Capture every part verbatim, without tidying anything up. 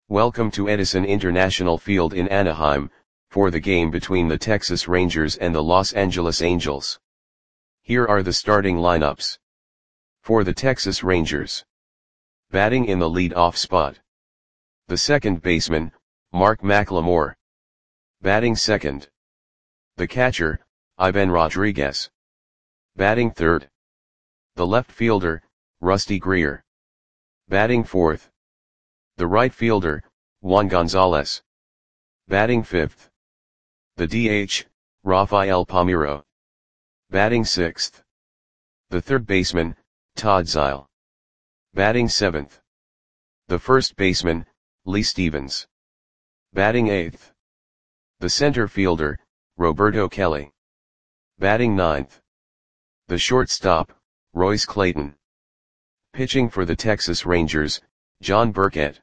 Welcome to Edison International Field in Anaheim, for the game between the Texas Rangers and the Los Angeles Angels. Here are the starting lineups. For the Texas Rangers. Batting in the lead-off spot. The second baseman, Mark McLemore. Batting second. The catcher, Ivan Rodriguez. Batting third. The left fielder, Rusty Greer. Batting fourth. The right fielder, Juan Gonzalez. Batting fifth. The D H, Rafael Palmeiro. Batting sixth. The third baseman, Todd Zeile. Batting seventh. The first baseman, Lee Stevens. Batting eighth. The center fielder, Roberto Kelly. Batting ninth. The shortstop, Royce Clayton. Pitching for the Texas Rangers, John Burkett.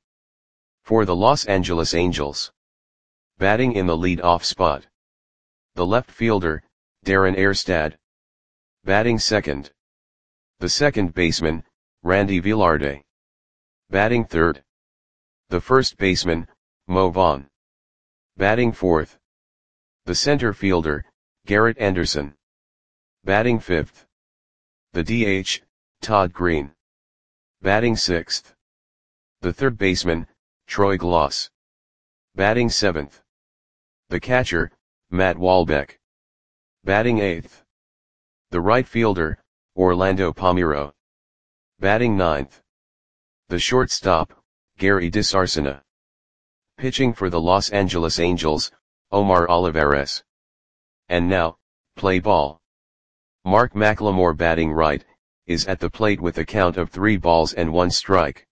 For the Los Angeles Angels. Batting in the lead-off spot. The left fielder, Darren Erstad. Batting second. The second baseman, Randy Velarde. Batting third. The first baseman, Mo Vaughn. Batting fourth. The center fielder, Garrett Anderson. Batting fifth. The D H, Todd Green. Batting sixth. The third baseman, Troy Glaus. Batting seventh. The catcher, Matt Walbeck. Batting eighth. The right fielder, Orlando Palmeiro. Batting ninth. The shortstop, Gary DeSarcina. Pitching for the Los Angeles Angels, Omar Olivares. And now, play ball. Mark McLemore batting right, is at the plate with a count of three balls and one strike.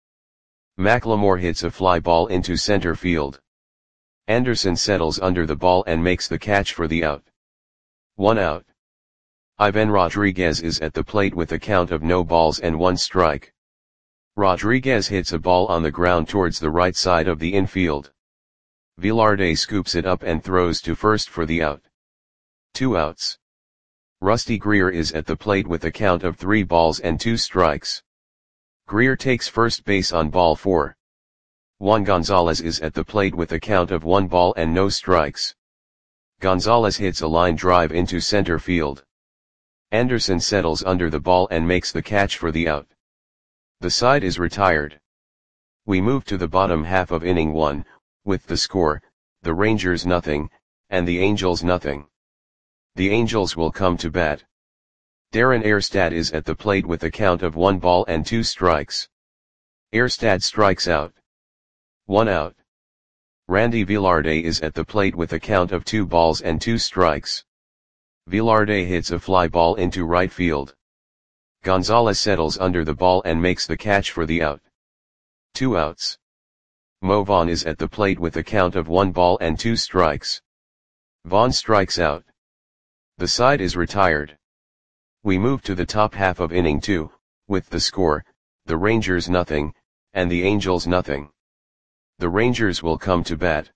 McLemore hits a fly ball into center field. Anderson settles under the ball and makes the catch for the out. One out. Ivan Rodriguez is at the plate with a count of no balls and one strike. Rodriguez hits a ball on the ground towards the right side of the infield. Velarde scoops it up and throws to first for the out. Two outs. Rusty Greer is at the plate with a count of three balls and two strikes. Greer takes first base on ball four. Juan Gonzalez is at the plate with a count of one ball and no strikes. Gonzalez hits a line drive into center field. Anderson settles under the ball and makes the catch for the out. The side is retired. We move to the bottom half of inning one, with the score, the Rangers nothing, and the Angels nothing. The Angels will come to bat. Darren Erstad is at the plate with a count of one ball and two strikes. Erstad strikes out. One out. Randy Velarde is at the plate with a count of two balls and two strikes. Velarde hits a fly ball into right field. Gonzalez settles under the ball and makes the catch for the out. Two outs. Mo Vaughn is at the plate with a count of one ball and two strikes. Vaughn strikes out. The side is retired. We move to the top half of inning two, with the score, the Rangers nothing, and the Angels nothing. The Rangers will come to bat.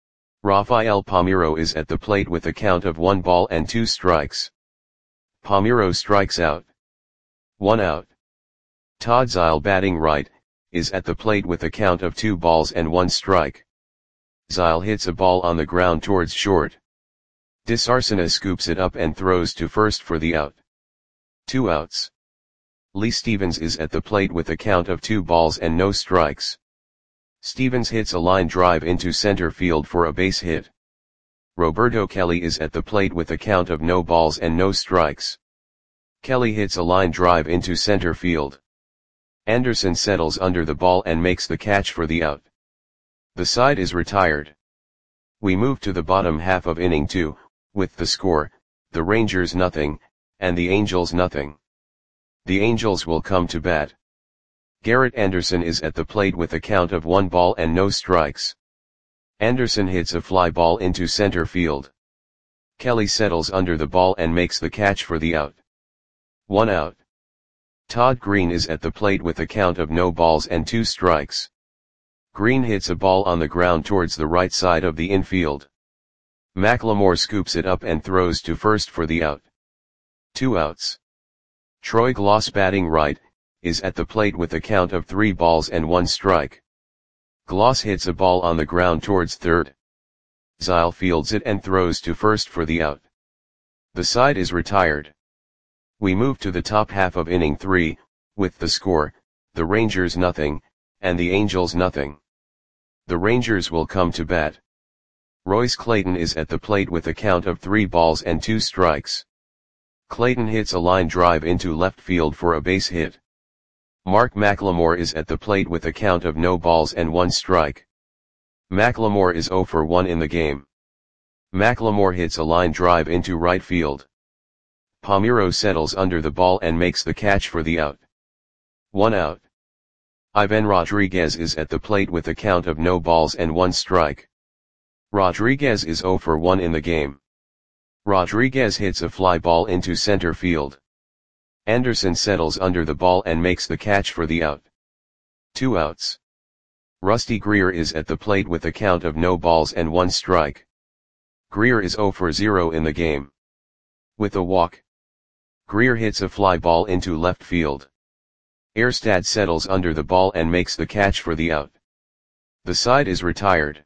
Rafael Palmeiro is at the plate with a count of one ball and two strikes. Palmeiro strikes out. One out. Todd Zeile batting right, is at the plate with a count of two balls and one strike. Zeile hits a ball on the ground towards short. DeSarcina scoops it up and throws to first for the out. Two outs. Lee Stevens is at the plate with a count of two balls and no strikes. Stevens hits a line drive into center field for a base hit. Roberto Kelly is at the plate with a count of no balls and no strikes. Kelly hits a line drive into center field. Anderson settles under the ball and makes the catch for the out. The side is retired. We move to the bottom half of inning two, with the score, the Rangers nothing, and the Angels nothing. The Angels will come to bat. Garrett Anderson is at the plate with a count of one ball and no strikes. Anderson hits a fly ball into center field. Kelly settles under the ball and makes the catch for the out. One out. Todd Green is at the plate with a count of no balls and two strikes. Green hits a ball on the ground towards the right side of the infield. McLemore scoops it up and throws to first for the out. Two outs. Troy Glaus batting right, is at the plate with a count of three balls and one strike. Gloss hits a ball on the ground towards third. Zyle fields it and throws to first for the out. The side is retired. We move to the top half of inning three, with the score, the Rangers nothing, and the Angels nothing. The Rangers will come to bat. Royce Clayton is at the plate with a count of three balls and two strikes. Clayton hits a line drive into left field for a base hit. Mark McLemore is at the plate with a count of no balls and one strike. McLemore is oh for one in the game. McLemore hits a line drive into right field. Palmeiro settles under the ball and makes the catch for the out. One out. Ivan Rodriguez is at the plate with a count of no balls and one strike. Rodriguez is oh for one in the game. Rodriguez hits a fly ball into center field. Anderson settles under the ball and makes the catch for the out. Two outs. Rusty Greer is at the plate with a count of no balls and one strike. Greer is oh for zero in the game. With a walk. Greer hits a fly ball into left field. Erstad settles under the ball and makes the catch for the out. The side is retired.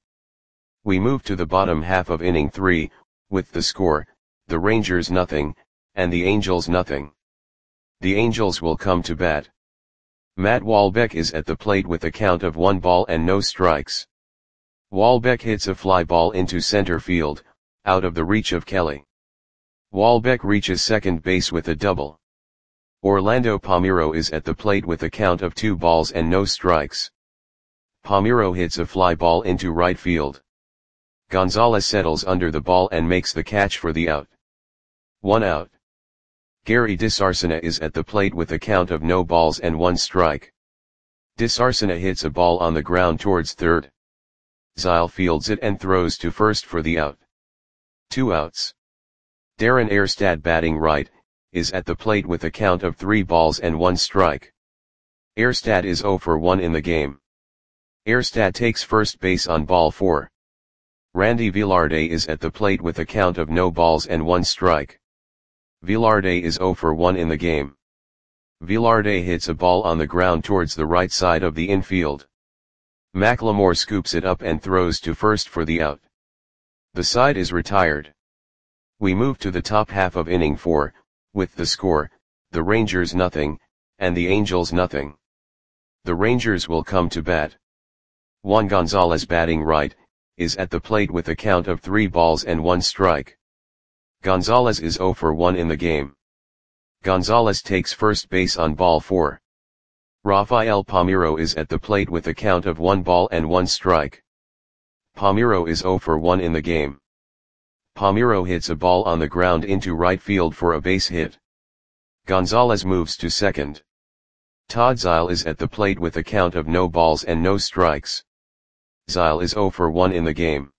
We move to the bottom half of inning three, with the score, the Rangers nothing, and the Angels nothing. The Angels will come to bat. Matt Walbeck is at the plate with a count of one ball and no strikes. Walbeck hits a fly ball into center field, out of the reach of Kelly. Walbeck reaches second base with a double. Orlando Palmeiro is at the plate with a count of two balls and no strikes. Palmeiro hits a fly ball into right field. Gonzalez settles under the ball and makes the catch for the out. One out. Gary DeSarcina is at the plate with a count of no balls and one strike. DeSarcina hits a ball on the ground towards third. Zyle fields it and throws to first for the out. Two outs. Darren Erstad, batting right, is at the plate with a count of three balls and one strike. Erstad is oh for one in the game. Erstad takes first base on ball four. Randy Velarde is at the plate with a count of no balls and one strike. Velarde is oh for one in the game. Velarde hits a ball on the ground towards the right side of the infield. McLemore scoops it up and throws to first for the out. The side is retired. We move to the top half of inning four, with the score, the Rangers nothing, and the Angels nothing. The Rangers will come to bat. Juan Gonzalez, batting right, is at the plate with a count of three balls and one strike. Gonzalez is oh for one in the game. Gonzalez takes first base on ball four. Rafael Palmeiro is at the plate with a count of one ball and one strike. Palmeiro is oh for one in the game. Palmeiro hits a ball on the ground into right field for a base hit. Gonzalez moves to second. Todd Zyle is at the plate with a count of no balls and no strikes. Zyle is oh for one in the game.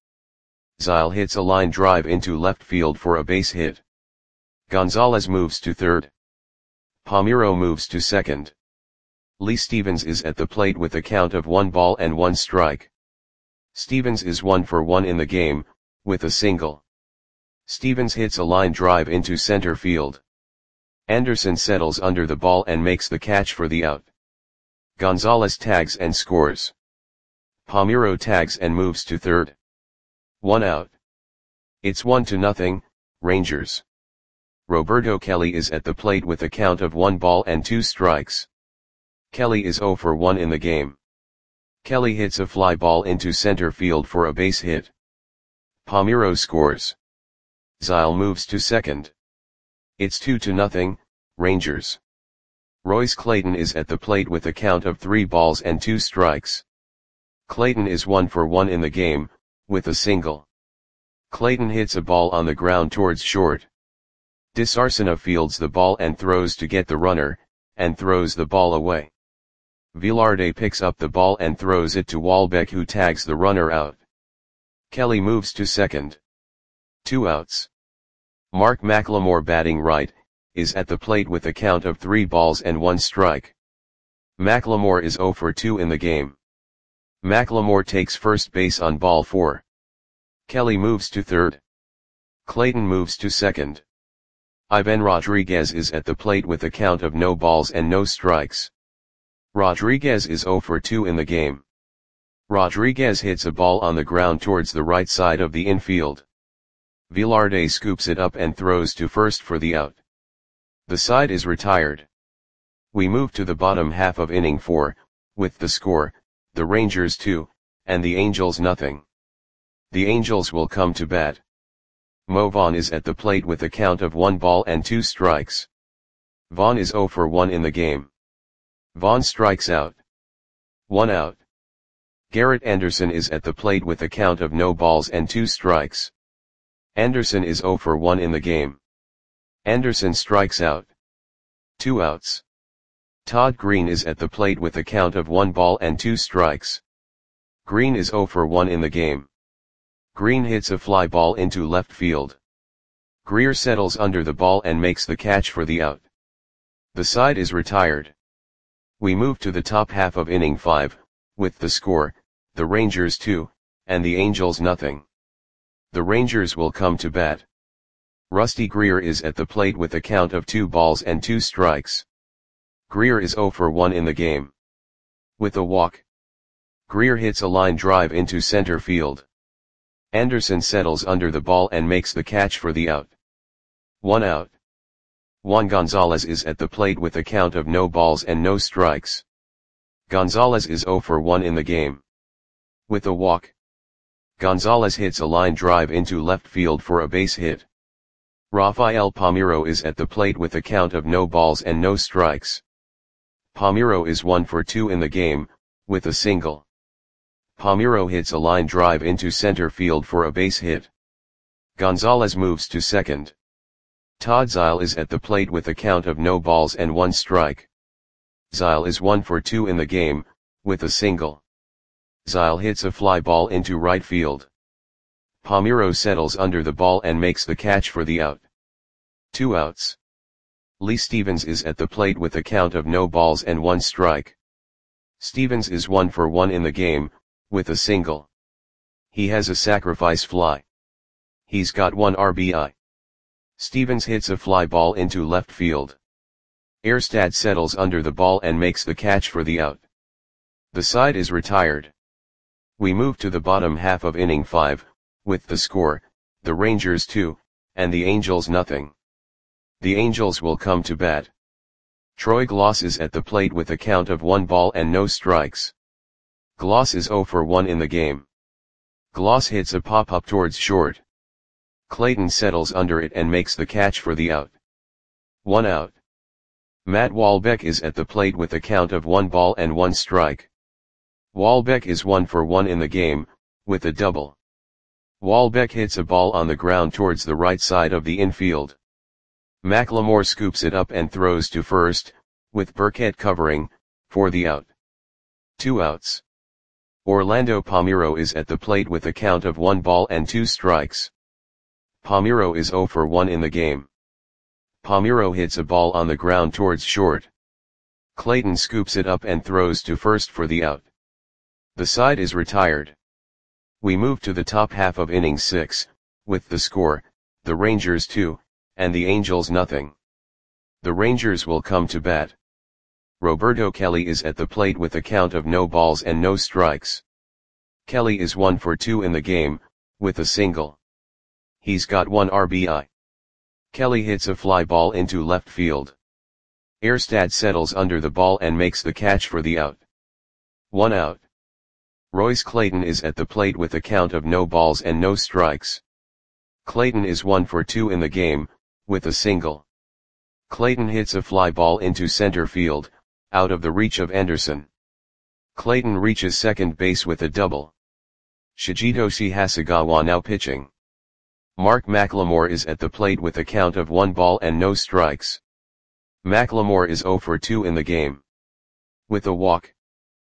Zyle hits a line drive into left field for a base hit. Gonzalez moves to third. Palmeiro moves to second. Lee Stevens is at the plate with a count of one ball and one strike. Stevens is one for one in the game, with a single. Stevens hits a line drive into center field. Anderson settles under the ball and makes the catch for the out. Gonzalez tags and scores. Palmeiro tags and moves to third. One out. It's one to nothing, Rangers. Roberto Kelly is at the plate with a count of one ball and two strikes. Kelly is oh for one in the game. Kelly hits a fly ball into center field for a base hit. Palmeiro scores. Zyle moves to second. It's two to nothing, Rangers. Royce Clayton is at the plate with a count of three balls and two strikes. Clayton is one for one in the game, with a single. Clayton hits a ball on the ground towards short. DeSarcina fields the ball and throws to get the runner, and throws the ball away. Velarde picks up the ball and throws it to Walbeck, who tags the runner out. Kelly moves to second. Two outs. Mark McLemore, batting right, is at the plate with a count of three balls and one strike. McLemore is oh for two in the game. McLemore takes first base on ball four. Kelly moves to third. Clayton moves to second. Ivan Rodriguez is at the plate with a count of no balls and no strikes. Rodriguez is oh for two in the game. Rodriguez hits a ball on the ground towards the right side of the infield. Velarde scoops it up and throws to first for the out. The side is retired. We move to the bottom half of inning four, with the score, the Rangers two, and the Angels nothing. The Angels will come to bat. Mo Vaughn is at the plate with a count of one ball and two strikes. Vaughn is zero for one in the game. Vaughn strikes out. One out. Garrett Anderson is at the plate with a count of no balls and two strikes. Anderson is zero for one in the game. Anderson strikes out. Two outs. Todd Green is at the plate with a count of one ball and two strikes. Green is zero for one in the game. Green hits a fly ball into left field. Greer settles under the ball and makes the catch for the out. The side is retired. We move to the top half of inning five, with the score, the Rangers two, and the Angels nothing. The Rangers will come to bat. Rusty Greer is at the plate with a count of two balls and two strikes. Greer is zero for one in the game. With a walk. Greer hits a line drive into center field. Anderson settles under the ball and makes the catch for the out. One out. Juan Gonzalez is at the plate with a count of no balls and no strikes. Gonzalez is zero for one in the game. With a walk. Gonzalez hits a line drive into left field for a base hit. Rafael Palmeiro is at the plate with a count of no balls and no strikes. Palmeiro is one for two in the game, with a single. Palmeiro hits a line drive into center field for a base hit. Gonzalez moves to second. Todd Zeile is at the plate with a count of no balls and one strike. Zeile is one for two in the game, with a single. Zeile hits a fly ball into right field. Palmeiro settles under the ball and makes the catch for the out. Two outs. Lee Stevens is at the plate with a count of no balls and one strike. Stevens is one for one in the game, with a single. He has a sacrifice fly. He's got one R B I. Stevens hits a fly ball into left field. Erstad settles under the ball and makes the catch for the out. The side is retired. We move to the bottom half of inning five, with the score, the Rangers two, and the Angels nothing. The Angels will come to bat. Troy Gloss is at the plate with a count of one ball and no strikes. Gloss is zero for one in the game. Gloss hits a pop-up towards short. Clayton settles under it and makes the catch for the out. One out. Matt Walbeck is at the plate with a count of one ball and one strike. Walbeck is one for one in the game, with a double. Walbeck hits a ball on the ground towards the right side of the infield. McLemore scoops it up and throws to first, with Burkett covering, for the out. Two outs. Orlando Palmeiro is at the plate with a count of one ball and two strikes. Palmeiro is zero for one in the game. Palmeiro hits a ball on the ground towards short. Clayton scoops it up and throws to first for the out. The side is retired. We move to the top half of inning six, with the score, the Rangers two, and the Angels nothing. The Rangers will come to bat. Roberto Kelly is at the plate with a count of no balls and no strikes. Kelly is one for two in the game, with a single. He's got one R B I. Kelly hits a fly ball into left field. Erstad settles under the ball and makes the catch for the out. One out. Royce Clayton is at the plate with a count of no balls and no strikes. Clayton is one for two in the game, with a single. Clayton hits a fly ball into center field, out of the reach of Anderson. Clayton reaches second base with a double. Shigetoshi Hasegawa now pitching. Mark McLemore is at the plate with a count of one ball and no strikes. McLemore is zero for two in the game. With a walk.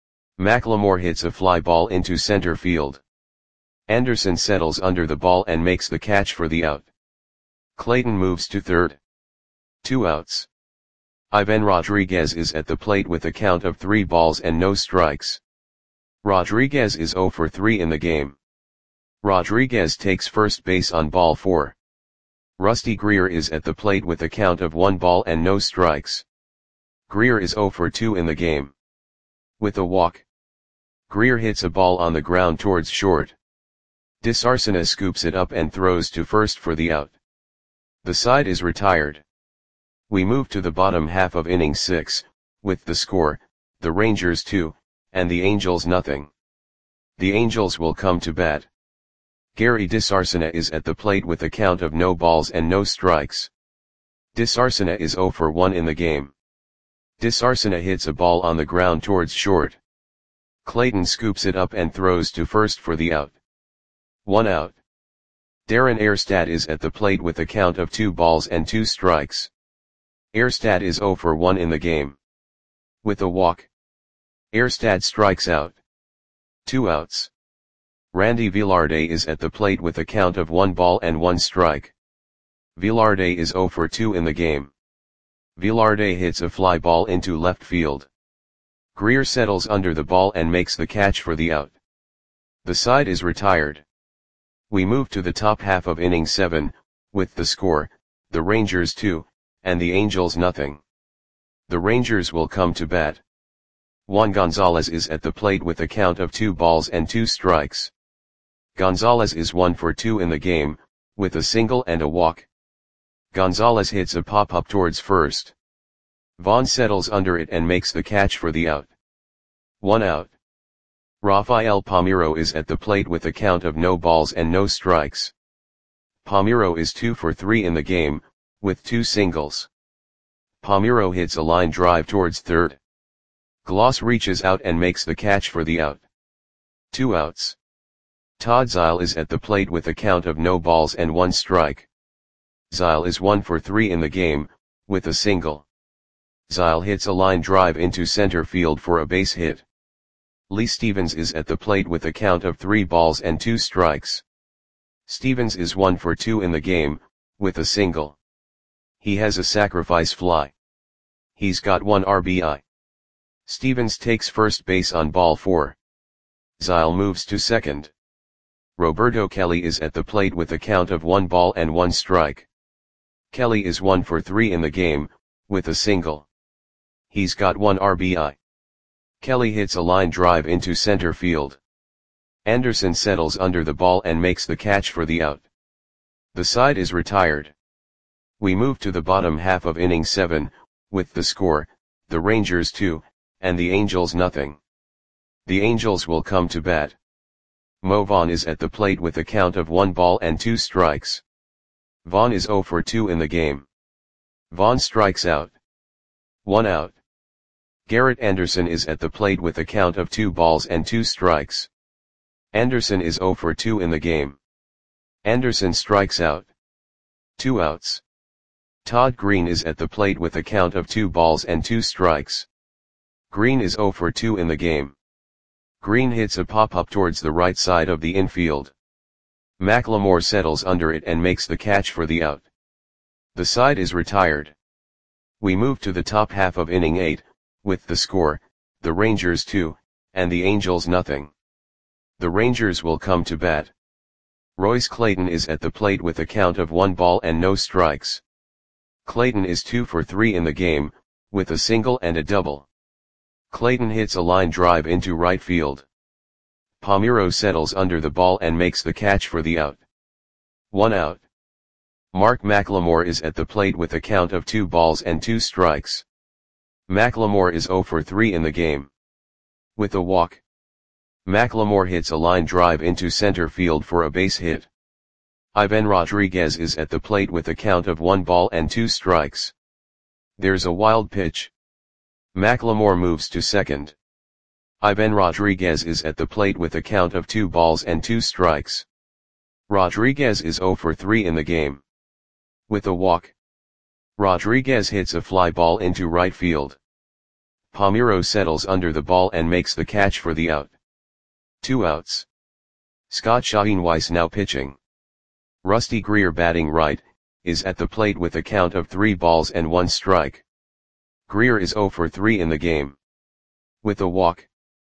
McLemore hits a fly ball into center field. Anderson settles under the ball and makes the catch for the out. Clayton moves to third. Two outs. Ivan Rodriguez is at the plate with a count of three balls and no strikes. Rodriguez is zero for three in the game. Rodriguez takes first base on ball four. Rusty Greer is at the plate with a count of one ball and no strikes. Greer is zero for two in the game. With a walk. Greer hits a ball on the ground towards short. Disarcina scoops it up and throws to first for the out. The side is retired. We move to the bottom half of inning six, with the score, the Rangers two, and the Angels nothing. The Angels will come to bat. Gary Disarcina is at the plate with a count of no balls and no strikes. Disarcina is oh for one in the game. Disarcina hits a ball on the ground towards short. Clayton scoops it up and throws to first for the out. One out. Darren Erstad is at the plate with a count of two balls and two strikes. Erstad is oh for one in the game. With a walk, Erstad strikes out. Two outs. Randy Velarde is at the plate with a count of one ball and one strike. Velarde is oh for two in the game. Velarde hits a fly ball into left field. Greer settles under the ball and makes the catch for the out. The side is retired. We move to the top half of inning seven, with the score, the Rangers two, and the Angels nothing. The Rangers will come to bat. Juan Gonzalez is at the plate with a count of two balls and two strikes. Gonzalez is one for two in the game, with a single and a walk. Gonzalez hits a pop-up towards first. Vaughn settles under it and makes the catch for the out. One out. Rafael Palmeiro is at the plate with a count of no balls and no strikes. Palmeiro is two for three in the game, with two singles. Palmeiro hits a line drive towards third. Gloss reaches out and makes the catch for the out. Two outs. Todd Zeile is at the plate with a count of no balls and one strike. Zeile is one for three in the game, with a single. Zeile hits a line drive into center field for a base hit. Lee Stevens is at the plate with a count of three balls and two strikes. Stevens is one for two in the game, with a single. He has a sacrifice fly. He's got one R B I. Stevens takes first base on ball four. Zeile moves to second. Roberto Kelly is at the plate with a count of one ball and one strike. Kelly is one for three in the game, with a single. He's got one R B I. Kelly hits a line drive into center field. Anderson settles under the ball and makes the catch for the out. The side is retired. We move to the bottom half of inning seven, with the score, the Rangers two, and the Angels nothing. The Angels will come to bat. Mo Vaughn is at the plate with a count of one ball and two strikes. Vaughn is oh for two in the game. Vaughn strikes out. One out. Garrett Anderson is at the plate with a count of two balls and two strikes. Anderson is oh for two in the game. Anderson strikes out. Two outs. Todd Green is at the plate with a count of two balls and two strikes. Green is oh for two in the game. Green hits a pop-up towards the right side of the infield. McLemore settles under it and makes the catch for the out. The side is retired. We move to the top half of inning eight, with the score, the Rangers two, and the Angels nothing. The Rangers will come to bat. Royce Clayton is at the plate with a count of one ball and no strikes. Clayton is two for three in the game, with a single and a double. Clayton hits a line drive into right field. Palmeiro settles under the ball and makes the catch for the out. One out. Mark McLemore is at the plate with a count of two balls and two strikes. McLemore is oh for three in the game. With a walk, McLemore hits a line drive into center field for a base hit. Ivan Rodriguez is at the plate with a count of one ball and two strikes. There's a wild pitch. McLemore moves to second. Ivan Rodriguez is at the plate with a count of two balls and two strikes. Rodriguez is oh for three in the game. With a walk, Rodriguez hits a fly ball into right field. Palmeiro settles under the ball and makes the catch for the out. Two outs. Scott Schoenweiss now pitching. Rusty Greer batting right, is at the plate with a count of three balls and one strike. Greer is oh for three in the game. With a walk,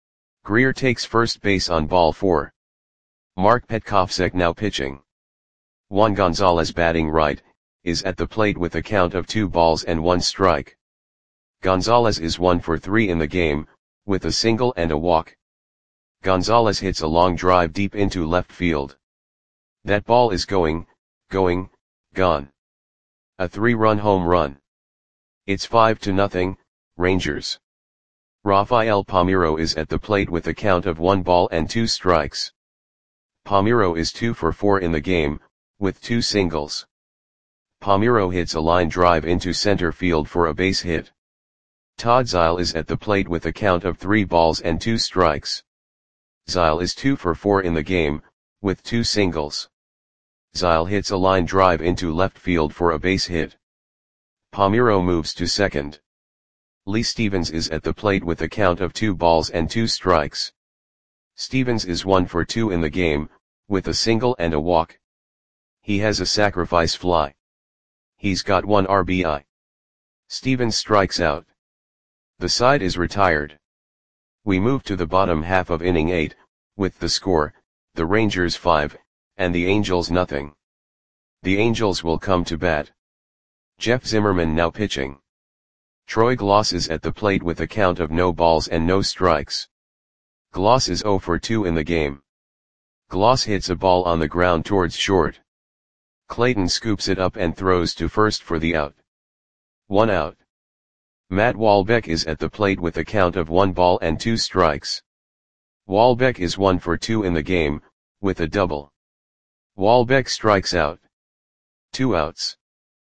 Greer takes first base on ball four. Mark Petkovsek now pitching. Juan Gonzalez batting right, is at the plate with a count of two balls and one strike. Gonzalez is one for three in the game, with a single and a walk. Gonzalez hits a long drive deep into left field. That ball is going, going, gone. A three-run home run. It's five to nothing, Rangers. Rafael Palmeiro is at the plate with a count of one ball and two strikes. Palmeiro is two for four in the game, with two singles. Palmeiro hits a line drive into center field for a base hit. Todd Zeile is at the plate with a count of three balls and two strikes. Zeile is two for four in the game, with two singles. Zeile hits a line drive into left field for a base hit. Palmeiro moves to second. Lee Stevens is at the plate with a count of two balls and two strikes. Stevens is one for two in the game, with a single and a walk. He has a sacrifice fly. He's got one R B I. Stevens strikes out. The side is retired. We move to the bottom half of inning eight, with the score, the Rangers five, and the Angels nothing. The Angels will come to bat. Jeff Zimmerman now pitching. Troy Glaus is at the plate with a count of no balls and no strikes. Glaus is zero for two in the game. Glaus hits a ball on the ground towards short. Clayton scoops it up and throws to first for the out. One out. Matt Wahlbeck is at the plate with a count of one ball and two strikes. Wahlbeck is one for two in the game, with a double. Wahlbeck strikes out. Two outs.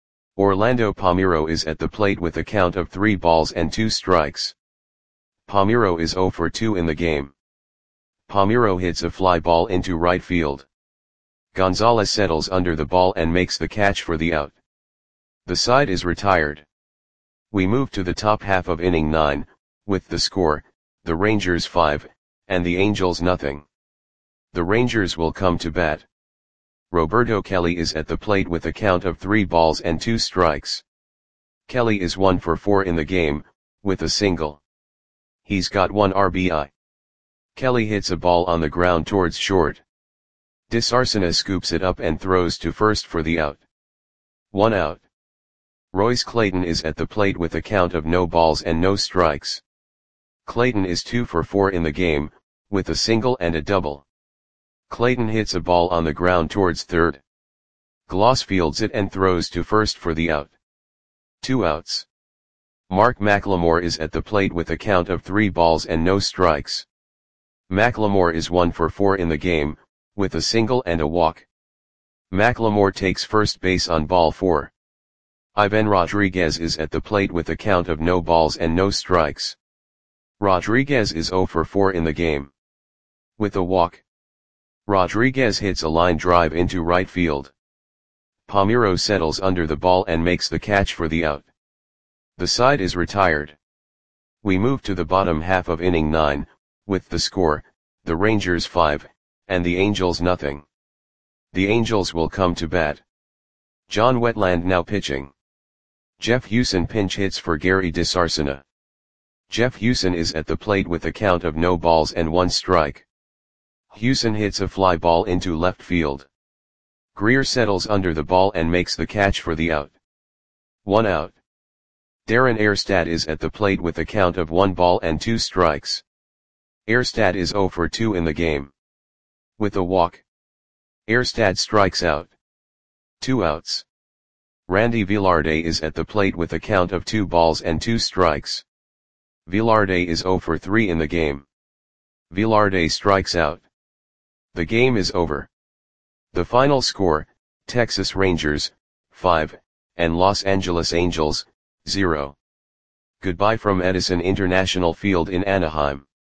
Orlando Palmeiro is at the plate with a count of three balls and two strikes. Palmeiro is zero for two in the game. Palmeiro hits a fly ball into right field. Gonzalez settles under the ball and makes the catch for the out. The side is retired. We move to the top half of inning nine, with the score, the Rangers five, and the Angels nothing. The Rangers will come to bat. Roberto Kelly is at the plate with a count of three balls and two strikes. Kelly is one for four in the game, with a single. He's got one R B I. Kelly hits a ball on the ground towards short. DeSarcina scoops it up and throws to first for the out. One out. Royce Clayton is at the plate with a count of no balls and no strikes. Clayton is two for four in the game, with a single and a double. Clayton hits a ball on the ground towards third. Glaus fields it and throws to first for the out. Two outs. Mark McLemore is at the plate with a count of three balls and no strikes. McLemore is one for four in the game, with a single and a walk. McLemore takes first base on ball four. Ivan Rodriguez is at the plate with a count of no balls and no strikes. Rodriguez is zero for four in the game. With a walk. Rodriguez hits a line drive into right field. Palmeiro settles under the ball and makes the catch for the out. The side is retired. We move to the bottom half of inning nine, with the score, the Rangers five, and the Angels nothing. The Angels will come to bat. John Wetland now pitching. Jeff Hewson pinch hits for Gary DeSarcina. Jeff Hewson is at the plate with a count of no balls and one strike. Hewson hits a fly ball into left field. Greer settles under the ball and makes the catch for the out. One out. Darren Erstad is at the plate with a count of one ball and two strikes. Erstad is zero for two in the game. With a walk. Erstad strikes out. Two outs. Randy Velarde is at the plate with a count of two balls and two strikes. Velarde is zero for three in the game. Velarde strikes out. The game is over. The final score, Texas Rangers, five, and Los Angeles Angels, zero. Goodbye from Edison International Field in Anaheim.